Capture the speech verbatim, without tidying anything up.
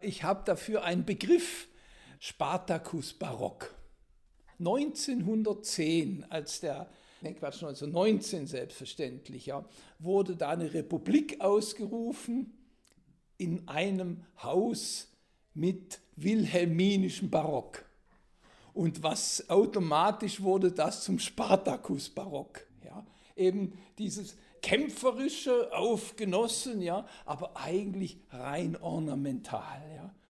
ich habe dafür einen Begriff, Spartacus Barock. neunzehnhundertzehn, als der, ne Quatsch, neunzehnhundertneunzehn selbstverständlich, ja, wurde da eine Republik ausgerufen in einem Haus mit wilhelminischem Barock. Und was automatisch wurde das zum Spartacus Barock. Ja. Eben dieses kämpferische, aufgenossen, ja, aber eigentlich rein ornamental. Ja.